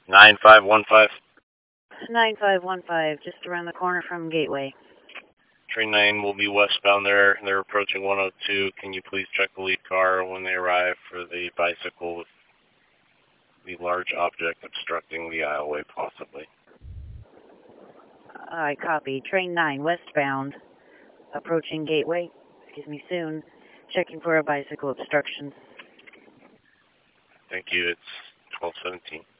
9515. 9515, just around the corner from Gateway. Train 9 will be westbound there. They're approaching 102. Can you please check the lead car when they arrive for the bicycle with the large object obstructing the aisleway, possibly? I copy. Train 9, westbound, approaching Gateway. Excuse me, soon. Checking for a bicycle obstruction. Thank you. It's 1217.